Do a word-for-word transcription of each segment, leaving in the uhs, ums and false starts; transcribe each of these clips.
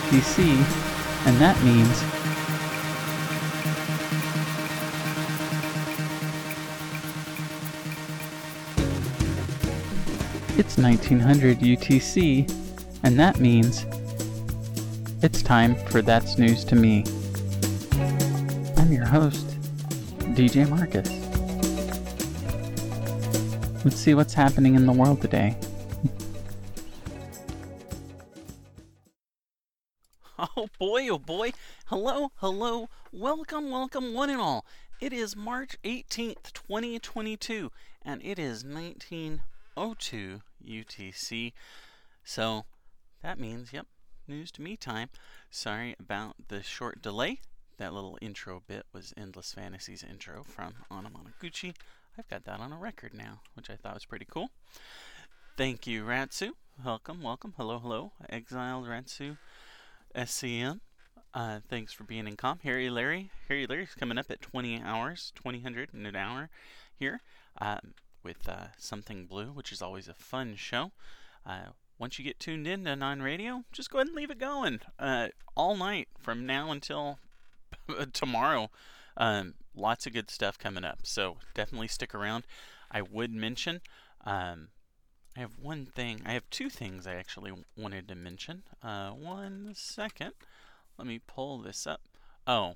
T C, and that means it's nineteen hundred U T C, and that means it's time for That's News to Me. I'm your host, D J Marcus. Let's see what's happening in the world today. Oh boy, oh boy. Hello, hello. Welcome, welcome, one and all. It is March eighteenth, twenty twenty-two, and it is nineteen oh two U T C. So, that means, yep, news to me time. Sorry about the short delay. That little intro bit was Endless Fantasies intro from Anamanaguchi. I've got that on a record now, which I thought was pretty cool. Thank you, Ratsu. Welcome, welcome. Hello, hello. Exiled Ratsu. S C M. Uh, thanks for being in com. Harry Larry. Harry Larry's coming up at twenty hours, twenty hundred in an hour here uh, with uh, Something Blue, which is always a fun show. Uh, once you get tuned in to non-radio, just go ahead and leave it going uh, all night from now until tomorrow. Um, lots of good stuff coming up, so definitely stick around. I would mention, um, I have one thing, I have two things I actually wanted to mention. Uh, one second, let me pull this up. Oh,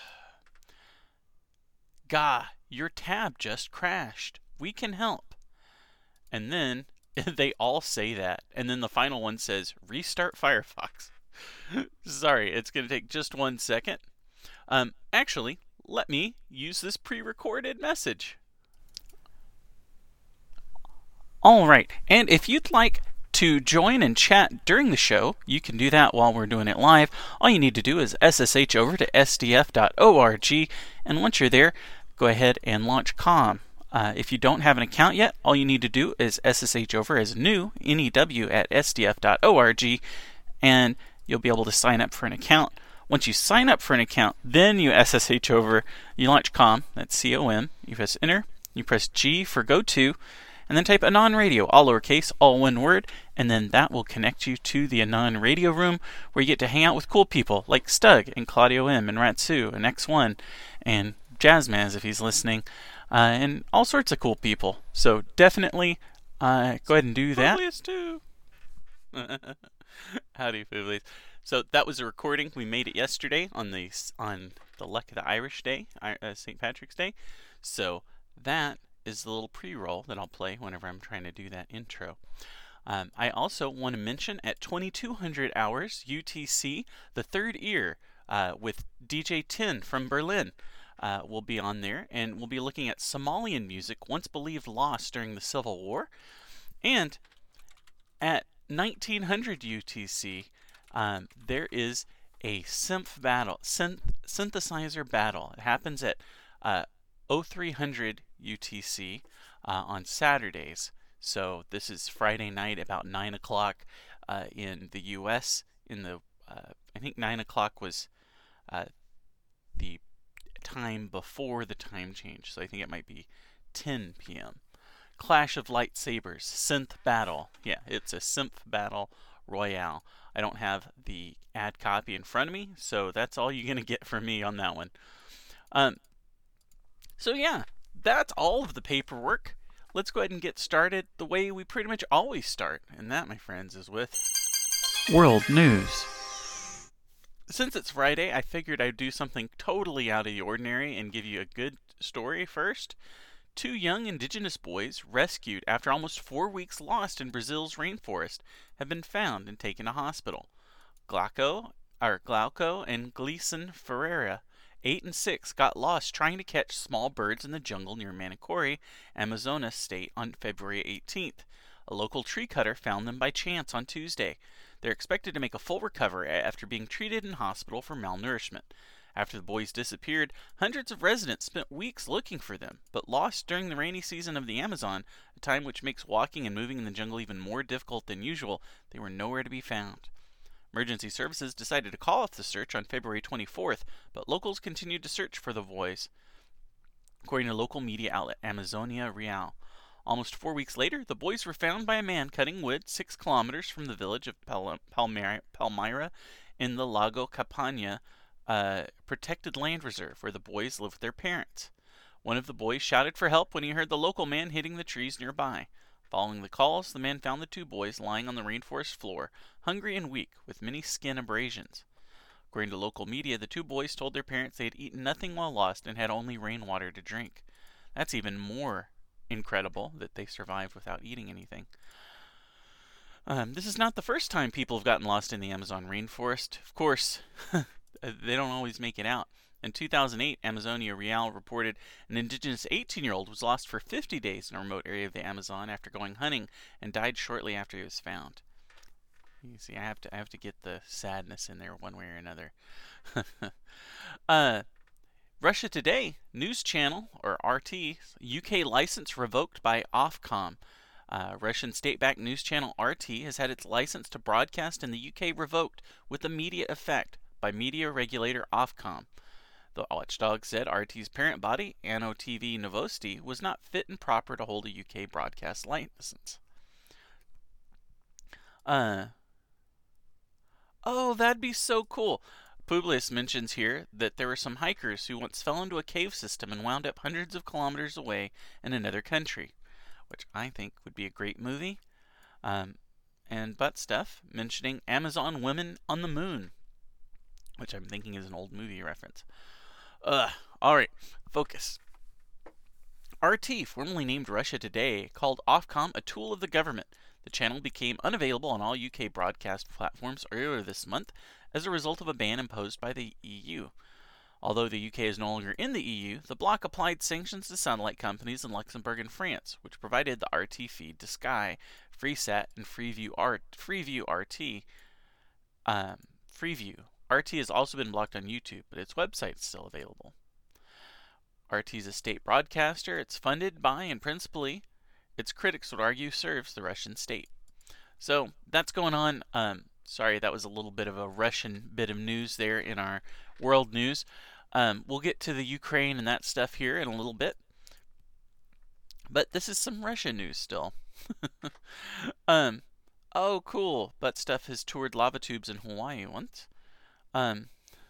Gah, your tab just crashed. We can help. And then they all say that, and then the final one says, restart Firefox. Sorry, it's going to take just one second. Um, actually, let me use this pre-recorded message. Alright, and if you'd like to join and chat during the show, you can do that while we're doing it live. All you need to do is S S H over to S D F dot org, and once you're there, go ahead and launch com. Uh, if you don't have an account yet, all you need to do is S S H over as new, N E W, at S D F dot org, and you'll be able to sign up for an account. Once you sign up for an account, then you S S H over, you launch com, that's C O M, you press enter, you press G for go to, and then type Anon Radio, all lowercase, all one word, and then that will connect you to the Anon Radio room, where you get to hang out with cool people like Stug and Claudio M and Ratsu and X one and Jazzmaz if he's listening, uh, and all sorts of cool people. So definitely uh, go ahead and do that. Publius too. Howdy, Publius. So that was a recording. We made it yesterday on the on the Luck of the Irish Day, uh, Saint Patrick's Day. So that is the little pre-roll that I'll play whenever I'm trying to do that intro. Um, I also want to mention at twenty-two hundred hours U T C, the third ear uh, with D J ten from Berlin uh, will be on there, and we'll be looking at Somalian music once believed lost during the Civil War. And at nineteen hundred U T C, Um, there is a synth battle, synth, synthesizer battle. It happens at uh, oh three hundred U T C uh, on Saturdays. So this is Friday night about nine o'clock uh, in the U S. In the uh, I think nine o'clock was uh, the time before the time change. So I think it might be ten p.m. Clash of Lightsabers, synth battle. Yeah, it's a synth battle royale. I don't have the ad copy in front of me, so that's all you're going to get from me on that one. Um, so yeah, that's all of the paperwork. Let's go ahead and get started the way we pretty much always start, and that, my friends, is with World News. Since it's Friday, I figured I'd do something totally out of the ordinary and give you a good story first. Two young indigenous boys, rescued after almost four weeks lost in Brazil's rainforest, have been found and taken to hospital. Glauco, or Glauco and Gleason Ferreira, eight and six, got lost trying to catch small birds in the jungle near Manicore, Amazonas state, on February eighteenth. A local tree cutter found them by chance on Tuesday. They're expected to make a full recovery after being treated in hospital for malnourishment. After the boys disappeared, hundreds of residents spent weeks looking for them, but lost during the rainy season of the Amazon, a time which makes walking and moving in the jungle even more difficult than usual. They were nowhere to be found. Emergency services decided to call off the search on February twenty-fourth, but locals continued to search for the boys, according to local media outlet Amazonia Real. Almost four weeks later, the boys were found by a man cutting wood six kilometers from the village of Pal- Palmyra, Palmyra in the Lago Campana uh, protected land reserve, where the boys live with their parents. One of the boys shouted for help when he heard the local man hitting the trees nearby. Following the calls, the man found the two boys lying on the rainforest floor, hungry and weak, with many skin abrasions. According to local media, the two boys told their parents they had eaten nothing while lost and had only rainwater to drink. That's even more incredible, that they survived without eating anything. Um, this is not the first time people have gotten lost in the Amazon rainforest. Of course, they don't always make it out. In two thousand eight, Amazonia Real reported an indigenous eighteen-year-old was lost for fifty days in a remote area of the Amazon after going hunting and died shortly after he was found. You see, I have to I have to get the sadness in there one way or another. uh, Russia Today news channel, or R T, U K license revoked by Ofcom. Uh, Russian state-backed news channel R T has had its license to broadcast in the U K revoked with immediate effect by media regulator Ofcom. The watchdog said R T's parent body, Ano T V Novosti, was not fit and proper to hold a U K broadcast license. Uh, oh, that'd be so cool. Publius mentions here that there were some hikers who once fell into a cave system and wound up hundreds of kilometers away in another country, which I think would be a great movie. Um, and Butt Stuff mentioning Amazon women on the moon, which I'm thinking is an old movie reference. Ugh. Alright, focus. R T, formerly named Russia Today, called Ofcom a tool of the government. The channel became unavailable on all U K broadcast platforms earlier this month as a result of a ban imposed by the E U. Although the U K is no longer in the E U, the bloc applied sanctions to satellite companies in Luxembourg and France, which provided the R T feed to Sky, Freesat, and Freeview, R- Freeview R T. Um, Freeview. R T has also been blocked on YouTube, but its website is still available. R T is a state broadcaster. It's funded by, and principally, its critics would argue, serves the Russian state. So, that's going on. Um, sorry, that was a little bit of a Russian bit of news there in our world news. Um, we'll get to the Ukraine and that stuff here in a little bit. But this is some Russian news still. um, oh, cool. Butt Stuff has toured lava tubes in Hawaii once. Um,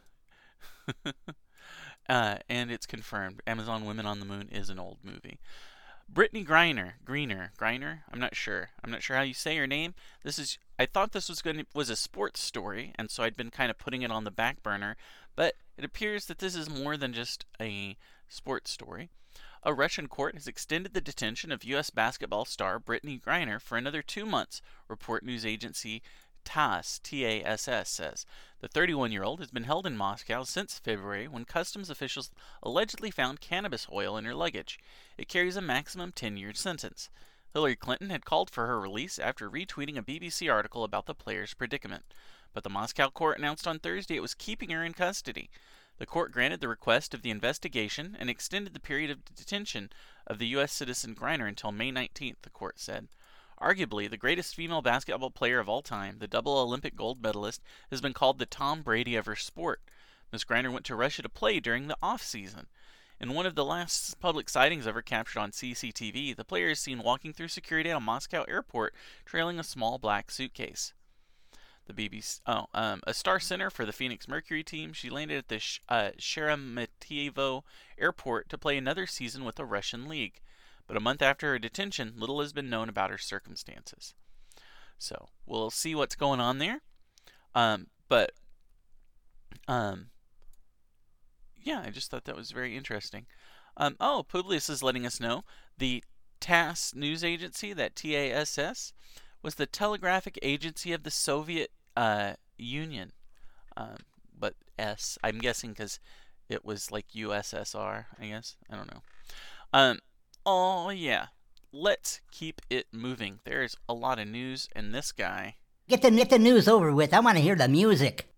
uh, and it's confirmed. Amazon Women on the Moon is an old movie. Brittany Griner, Greener, Griner. I'm not sure. I'm not sure how you say her name. This is. I thought this was going to was a sports story, and so I'd been kind of putting it on the back burner. But it appears that this is more than just a sports story. A Russian court has extended the detention of U S basketball star Brittany Griner for another two months. Report news agency T A S S, T A S S says. The thirty-one-year-old has been held in Moscow since February when customs officials allegedly found cannabis oil in her luggage. It carries a maximum ten-year sentence. Hillary Clinton had called for her release after retweeting a B B C article about the player's predicament. But the Moscow court announced on Thursday it was keeping her in custody. The court granted the request of the investigation and extended the period of detention of the U S citizen Griner until May nineteenth, the court said. Arguably the greatest female basketball player of all time, the double Olympic gold medalist, has been called the Tom Brady of her sport. Miz Griner went to Russia to play during the off-season. In one of the last public sightings of her captured on C C T V, the player is seen walking through security at a Moscow airport trailing a small black suitcase. The B B C, oh, um, a star center for the Phoenix Mercury team, she landed at the Sh- uh, Sheremetyevo airport to play another season with the Russian league. But a month after her detention, little has been known about her circumstances. So, we'll see what's going on there. Um, but, um, yeah, I just thought that was very interesting. Um, oh, Publius is letting us know the T A S S news agency, that T A S S, was the telegraphic agency of the Soviet uh, Union. Um, but S, I'm guessing because it was like U S S R, I guess. I don't know. Um, oh, yeah. Let's keep it moving. There's a lot of news, and this guy... Get the, get the news over with. I want to hear the music.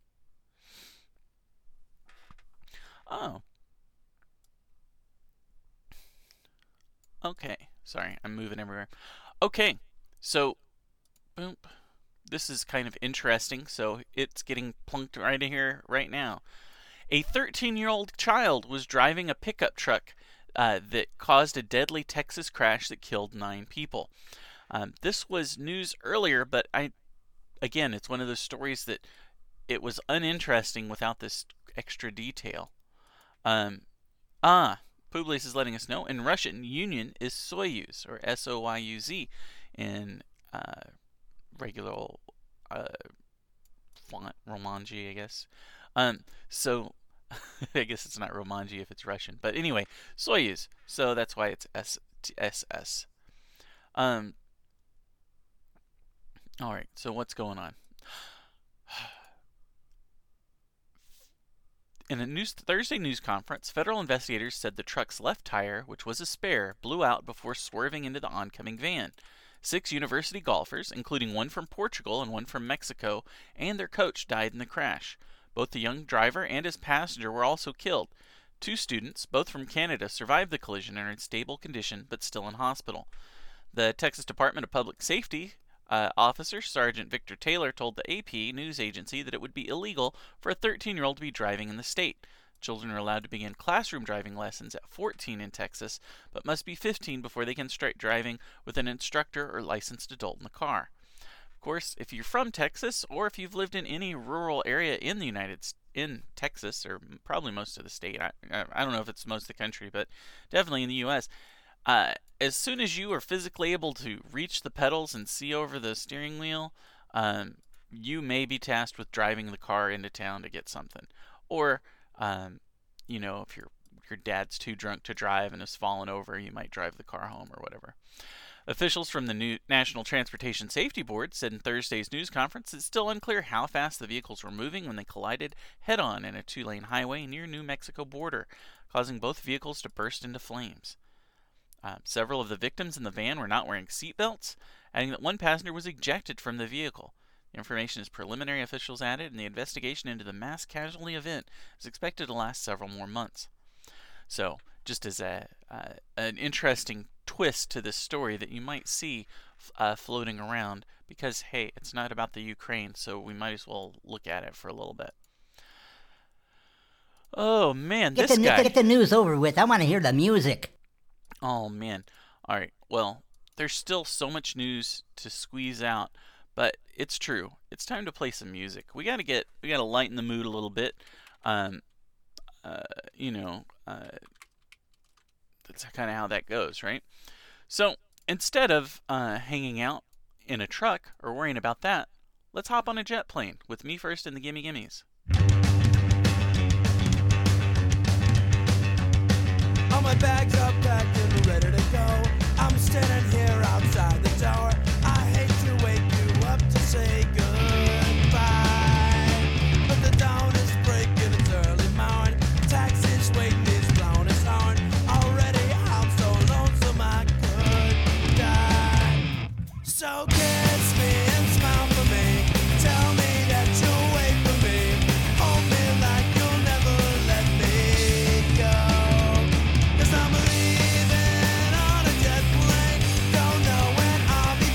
Oh. Okay. Sorry, I'm moving everywhere. Okay, so... Boom. This is kind of interesting, so it's getting plunked right in here right now. A thirteen-year-old child was driving a pickup truck uh, that caused a deadly Texas crash that killed nine people. Um, this was news earlier, but I, again, it's one of those stories that it was uninteresting without this extra detail. Um, ah, Publius is letting us know, in Russian, Union is Soyuz, or S O Y U Z, in uh, regular uh, font, Romanji, I guess. Um, so, I guess it's not Romanji if it's Russian. But anyway, Soyuz. So that's why it's S S. Um, Alright, so what's going on? In a news, Thursday news conference, federal investigators said the truck's left tire, which was a spare, blew out before swerving into the oncoming van. Six university golfers, including one from Portugal and one from Mexico, and their coach died in the crash. Both the young driver and his passenger were also killed. Two students, both from Canada, survived the collision and are in stable condition but still in hospital. The Texas Department of Public Safety Uh, officer Sergeant Victor Taylor told the A P news agency that it would be illegal for a thirteen-year-old to be driving in the state. Children are allowed to begin classroom driving lessons at fourteen in Texas, but must be fifteen before they can start driving with an instructor or licensed adult in the car. Of course, if you're from Texas, or if you've lived in any rural area in the United States, in Texas, or probably most of the state, I, I don't know if it's most of the country, but definitely in the U S, Uh, as soon as you are physically able to reach the pedals and see over the steering wheel, um, you may be tasked with driving the car into town to get something. Or, um, you know, if your your dad's too drunk to drive and has fallen over, you might drive the car home or whatever. Officials from the new National Transportation Safety Board said in Thursday's news conference it's still unclear how fast the vehicles were moving when they collided head-on in a two-lane highway near New Mexico border, causing both vehicles to burst into flames. Uh, several of the victims in the van were not wearing seatbelts, adding that one passenger was ejected from the vehicle. The information is preliminary, officials added, and the investigation into the mass casualty event is expected to last several more months. So, just as a uh, an interesting twist to this story that you might see uh, floating around, because, hey, it's not about the Ukraine, so we might as well look at it for a little bit. Oh, man, Get this the, guy... Get the news over with. I want to hear the music. Oh, man. All right. Well, there's still so much news to squeeze out, but it's true. It's time to play some music. We got to get, we got to lighten the mood a little bit. Um, uh, you know, uh, that's kind of how that goes, right? So instead of uh, hanging out in a truck or worrying about that, let's hop on a jet plane with Me First and the Gimme Gimmes. All my bags are packed and ready to go. I'm standing here outside the door. I hate to wake you up to say goodbye, but the dawn is breaking, it's early morning. Taxi's waiting, he's blown his horn. Already I'm so lonesome I could die. So kiss me and smile for me. Tell me that you'll wait for me. Hold me like you'll never let me go. I'm leaving on a jet plane. Don't know when I'll be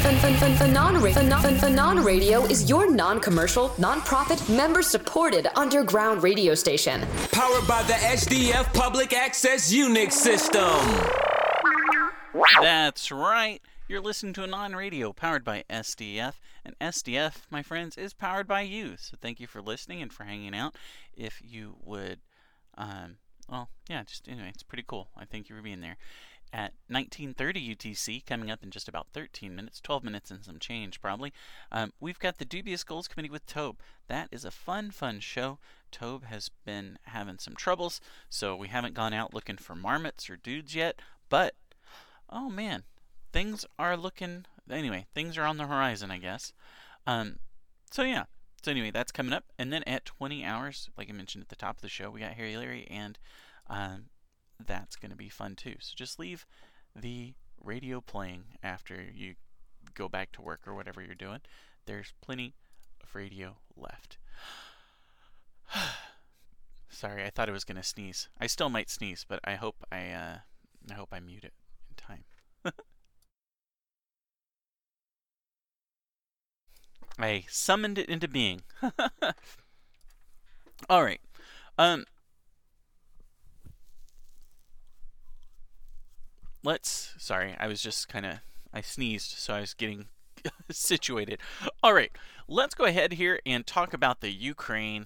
Phenon Radio is your non-commercial, non-profit, member-supported underground radio station. Powered by the H D F Public Access Unix system. That's right. You're listening to a non-radio powered by S D F, and S D F, my friends, is powered by you. So thank you for listening and for hanging out. If you would, um, well, yeah, just anyway, it's pretty cool. I thank you for being there. At nineteen thirty U T C, coming up in just about thirteen minutes, twelve minutes and some change probably, um, we've got the Dubious Goals Committee with Tobe. That is a fun, fun show. Tobe has been having some troubles, so we haven't gone out looking for marmots or dudes yet, but, oh man, things are looking, anyway, things are on the horizon, I guess. Um, so yeah, so anyway, that's coming up, and then at twenty hours, like I mentioned at the top of the show, we got Harry Larry, and um, that's going to be fun too. So just leave the radio playing after you go back to work or whatever you're doing. There's plenty of radio left. Sorry, I thought I was going to sneeze. I still might sneeze, but I hope I uh, I hope I mute it in time. I summoned it into being. All right. Um Let's, sorry, I was just kind of, I sneezed, so I was getting situated. All right, let's go ahead here and talk about the Ukraine.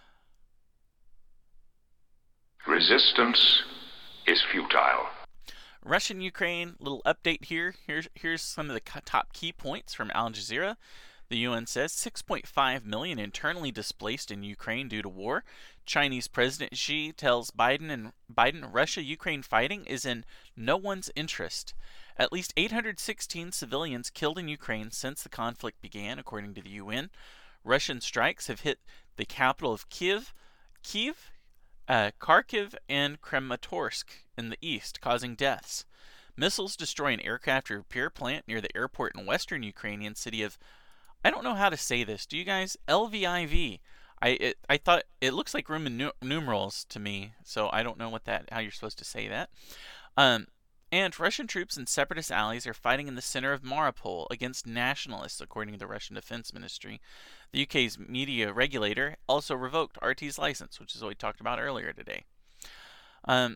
Resistance is futile. Russian-Ukraine, little update here. Here's, here's some of the top key points from Al Jazeera. The U N says six point five million internally displaced in Ukraine due to war. Chinese President Xi tells Biden and Biden Russia-Ukraine fighting is in no one's interest. At least eight hundred sixteen civilians killed in Ukraine since the conflict began, according to the U N. Russian strikes have hit the capital of Kiev, Kiev, uh, Kharkiv, and Kramatorsk in the east, causing deaths. Missiles destroy an aircraft repair plant near the airport in western Ukrainian city of, I don't know how to say this. Do you guys? L V I V. I it, I thought it looks like Roman nu- numerals to me, so I don't know what that how you're supposed to say that. Um, and Russian troops and separatist allies are fighting in the center of Mariupol against nationalists, according to the Russian Defense Ministry. The U K's media regulator also revoked R T's license, which is what we talked about earlier today. Um,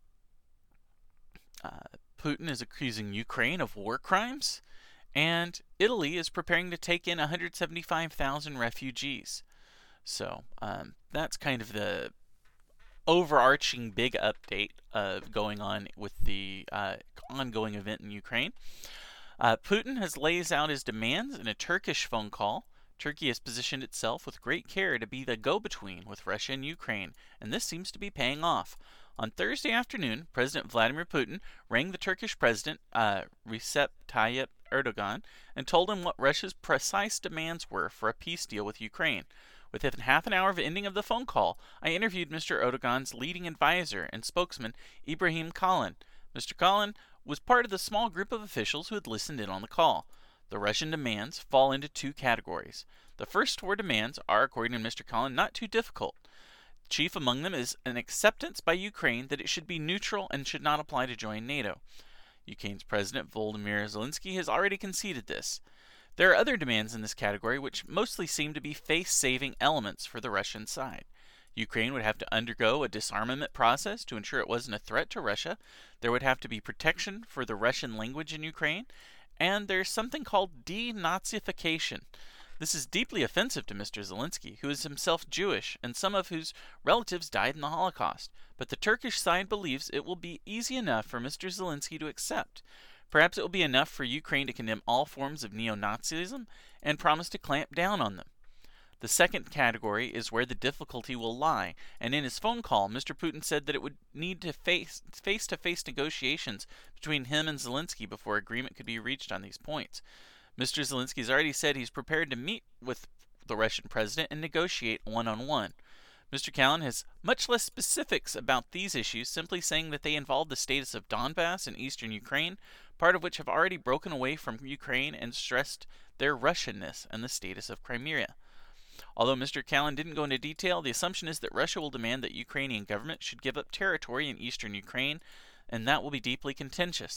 uh, Putin is accusing Ukraine of war crimes. And Italy is preparing to take in one hundred seventy-five thousand refugees. So um, that's kind of the overarching big update of going on with the uh, ongoing event in Ukraine. Uh, Putin has lays out his demands in a Turkish phone call. Turkey has positioned itself with great care to be the go-between with Russia and Ukraine, and this seems to be paying off. On Thursday afternoon, President Vladimir Putin rang the Turkish president, uh, Recep Tayyip Erdogan, and told him what Russia's precise demands were for a peace deal with Ukraine. Within half an hour of ending of the phone call, I interviewed Mister Erdogan's leading advisor and spokesman, Ibrahim Kalin. Mister Kalin was part of the small group of officials who had listened in on the call. The Russian demands fall into two categories. The first four demands are, according to Mister Kalin, not too difficult. Chief among them is an acceptance by Ukraine that it should be neutral and should not apply to join NATO. Ukraine's President Volodymyr Zelensky has already conceded this. There are other demands in this category which mostly seem to be face-saving elements for the Russian side. Ukraine would have to undergo a disarmament process to ensure it wasn't a threat to Russia. There would have to be protection for the Russian language in Ukraine. And there's something called denazification. This is deeply offensive to Mister Zelensky, who is himself Jewish and some of whose relatives died in the Holocaust. But the Turkish side believes it will be easy enough for Mister Zelensky to accept. Perhaps it will be enough for Ukraine to condemn all forms of neo-Nazism and promise to clamp down on them. The second category is where the difficulty will lie, and in his phone call, Mister Putin said that it would need to face face-to-face negotiations between him and Zelensky before agreement could be reached on these points. Mister Zelensky has already said he's prepared to meet with the Russian president and negotiate one-on-one. Mister Kalin has much less specifics about these issues, simply saying that they involve the status of Donbass and eastern Ukraine, part of which have already broken away from Ukraine and stressed their Russianness, and the status of Crimea. Although Mister Kalin didn't go into detail, the assumption is that Russia will demand that Ukrainian government should give up territory in eastern Ukraine, and that will be deeply contentious.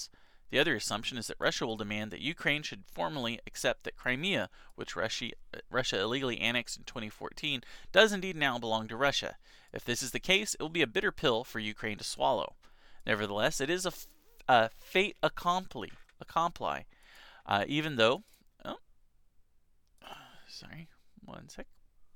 The other assumption is that Russia will demand that Ukraine should formally accept that Crimea, which Russia, Russia illegally annexed in twenty fourteen, does indeed now belong to Russia. If this is the case, it will be a bitter pill for Ukraine to swallow. Nevertheless, it is a, f- a fait accompli, accompli uh, even though... Oh, sorry, one sec.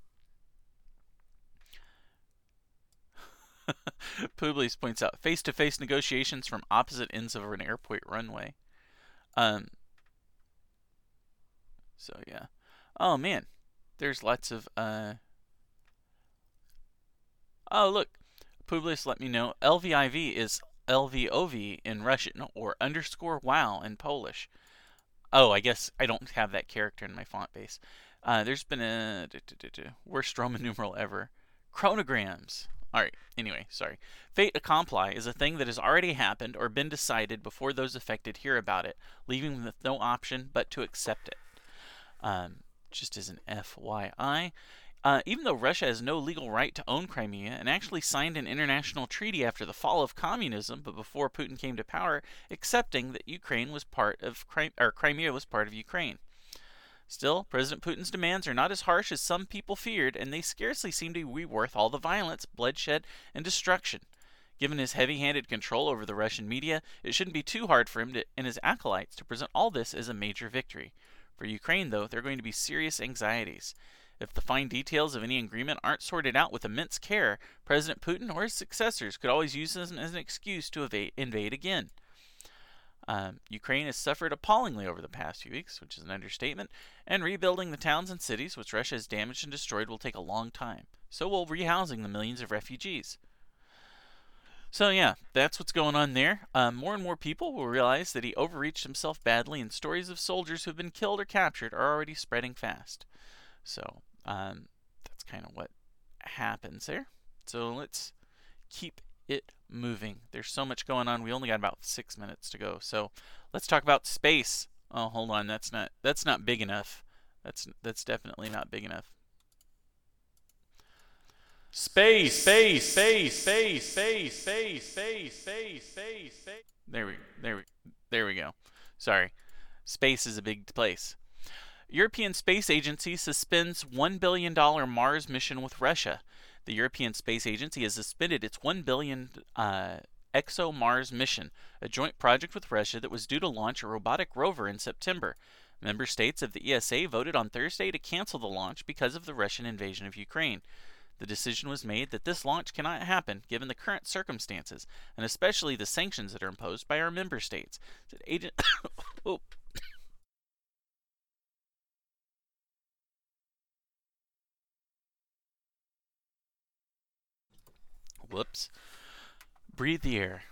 Publius points out face-to-face negotiations from opposite ends of an airport runway. Um. So yeah. Oh man, there's lots of uh. Oh look, Publius let me know L V I V is L V O V in Russian or underscore wow in Polish. Oh, I guess I don't have that character in my font base. Uh, there's been a worst Roman numeral ever. Chronograms. Alright, anyway, sorry. Fait accompli is a thing that has already happened or been decided before those affected hear about it, leaving them with no option but to accept it. Um, just as an F Y I. Uh, even though Russia has no legal right to own Crimea and actually signed an international treaty after the fall of communism, but before Putin came to power, accepting that Ukraine was part of Crim- or Crimea was part of Ukraine. Still, President Putin's demands are not as harsh as some people feared, and they scarcely seem to be worth all the violence, bloodshed, and destruction. Given his heavy-handed control over the Russian media, it shouldn't be too hard for him to, and his acolytes to present all this as a major victory. For Ukraine, though, there are going to be serious anxieties. If the fine details of any agreement aren't sorted out with immense care, President Putin or his successors could always use them as an excuse to evade, invade again. Um, Ukraine has suffered appallingly over the past few weeks, which is an understatement, and rebuilding the towns and cities which Russia has damaged and destroyed will take a long time. So will rehousing the millions of refugees. So yeah, that's what's going on there. Um, more and more people will realize that he overreached himself badly, and stories of soldiers who have been killed or captured are already spreading fast. So um, that's kind of what happens there. So let's keep it moving. There's so much going on. We only got about six minutes to go. So let's talk about space. Oh, hold on. That's not that's not big enough. That's that's definitely not big enough. Space, space, space, space, space, space, space, space, space, space. There we there we there we go. Sorry. Space is a big place. European Space Agency suspends one billion dollars Mars mission with Russia. The European Space Agency has suspended its one billion dollars uh, ExoMars mission, a joint project with Russia that was due to launch a robotic rover in September. Member states of the E S A voted on Thursday to cancel the launch because of the Russian invasion of Ukraine. The decision was made that this launch cannot happen given the current circumstances, and especially the sanctions that are imposed by our member states. Said agent oh. Whoops. Breathe the air.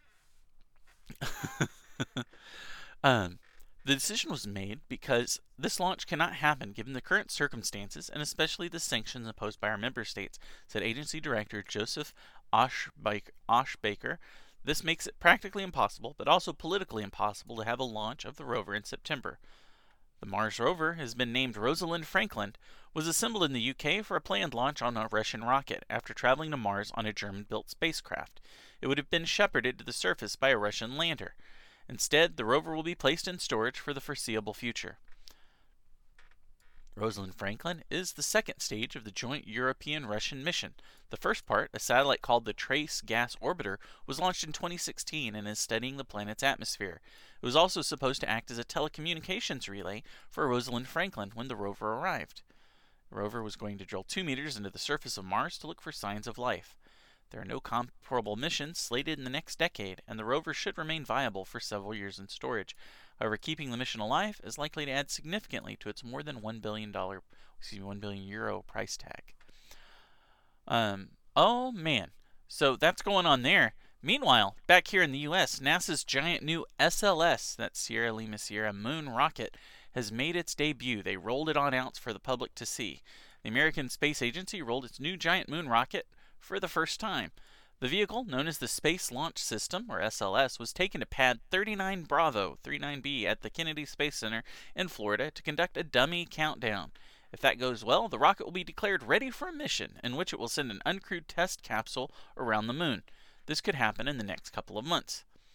um, the decision was made because this launch cannot happen given the current circumstances and especially the sanctions imposed by our member states, said Agency Director Joseph Oshbaker. This makes it practically impossible, but also politically impossible to have a launch of the rover in September. The Mars rover has been named Rosalind Franklin, was assembled in the U K for a planned launch on a Russian rocket after traveling to Mars on a German-built spacecraft. It would have been shepherded to the surface by a Russian lander. Instead, the rover will be placed in storage for the foreseeable future. Rosalind Franklin is the second stage of the joint European-Russian mission. The first part, a satellite called the Trace Gas Orbiter, was launched in twenty sixteen and is studying the planet's atmosphere. It was also supposed to act as a telecommunications relay for Rosalind Franklin when the rover arrived. The rover was going to drill two meters into the surface of Mars to look for signs of life. There are no comparable missions slated in the next decade, and the rover should remain viable for several years in storage. However, keeping the mission alive is likely to add significantly to its more than one billion dollars, excuse me, one billion euro price tag. Um, oh man, so that's going on there. Meanwhile, back here in the U S, NASA's giant new S L S, that's Sierra Lima Sierra moon rocket, has made its debut. They rolled it on out for the public to see. The American Space Agency rolled its new giant moon rocket for the first time. The vehicle, known as the Space Launch System, or S L S, was taken to Pad thirty-nine Bravo, thirty-nine B at the Kennedy Space Center in Florida to conduct a dummy countdown. If that goes well, the rocket will be declared ready for a mission, in which it will send an uncrewed test capsule around the moon. This could happen in the next couple of months.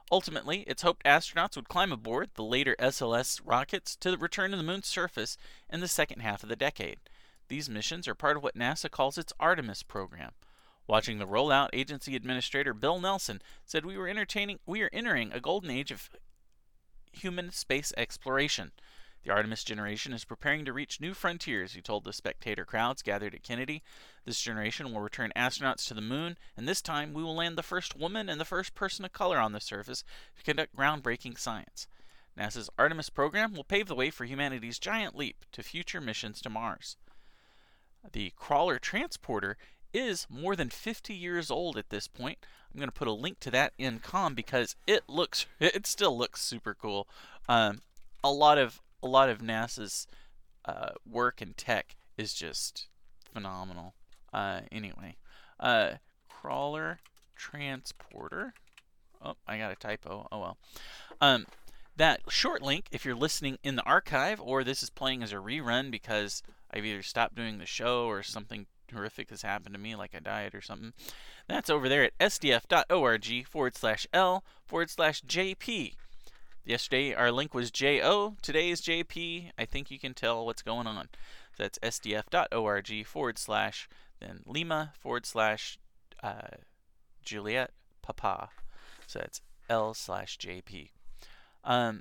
Ultimately, it's hoped astronauts would climb aboard the later S L S rockets to return to the moon's surface in the second half of the decade. These missions are part of what NASA calls its Artemis program. Watching the rollout, agency administrator Bill Nelson said we were entertaining we are entering a golden age of human space exploration. The Artemis generation is preparing to reach new frontiers, he told the spectator crowds gathered at Kennedy. This generation will return astronauts to the moon, and this time we will land the first woman and the first person of color on the surface to conduct groundbreaking science. NASA's Artemis program will pave the way for humanity's giant leap to future missions to Mars. The Crawler Transporter is more than fifty years old at this point. I'm going to put a link to that in com because it looks, it still looks super cool. Um, a lot of a lot of NASA's uh, work and tech is just phenomenal. Uh, anyway, uh, Crawler Transporter. Oh, I got a typo. Oh well. Um, that short link, if you're listening in the archive or this is playing as a rerun because I've either stopped doing the show or something horrific has happened to me, like I died or something, that's over there at sdf.org forward slash L forward slash JP. Yesterday our link was J O, today is J P. I think you can tell what's going on. So that's sdf.org forward slash then Lima forward slash uh, Juliet Papa. So that's L slash J P. Um,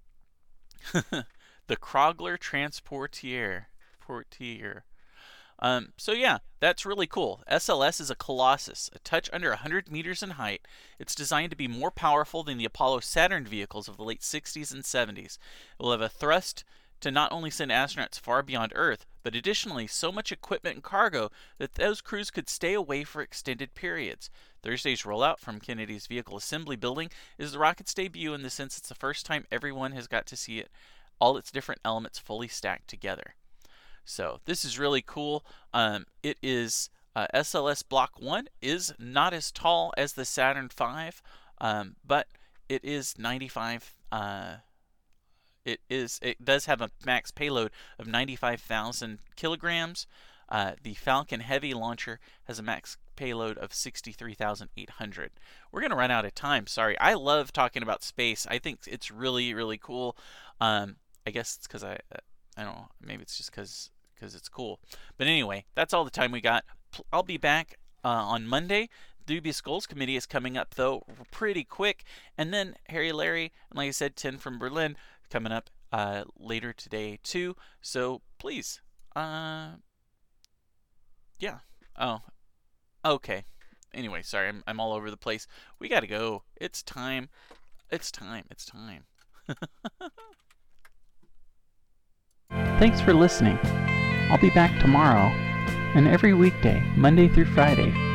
the Crawler Transportier. Portier. Um, so yeah, that's really cool. S L S is a Colossus, a touch under one hundred meters in height. It's designed to be more powerful than the Apollo Saturn vehicles of the late sixties and seventies. It will have a thrust to not only send astronauts far beyond Earth, but additionally so much equipment and cargo that those crews could stay away for extended periods. Thursday's rollout from Kennedy's Vehicle Assembly Building is the rocket's debut in the sense it's the first time everyone has got to see it, all its different elements fully stacked together. So this is really cool. Um, it is uh, S L S Block one is not as tall as the Saturn five, um, but it is ninety-five. Uh, it is. It does have a max payload of ninety-five thousand kilograms. Uh, the Falcon Heavy launcher has a max payload of sixty-three thousand eight hundred. We're gonna run out of time. Sorry. I love talking about space. I think it's really, really cool. Um, I guess it's because I. Uh, I don't know, maybe it's just because because it's cool. But anyway, that's all the time we got. I'll be back uh, on Monday. The Dubious Goals Committee is coming up, though, pretty quick. And then Harry Larry, and like I said, Tin from Berlin, coming up uh, later today, too. So please, uh, yeah. Oh, okay. Anyway, sorry, I'm, I'm all over the place. We got to go. It's time. It's time. It's time. Thanks for listening. I'll be back tomorrow and every weekday, Monday through Friday,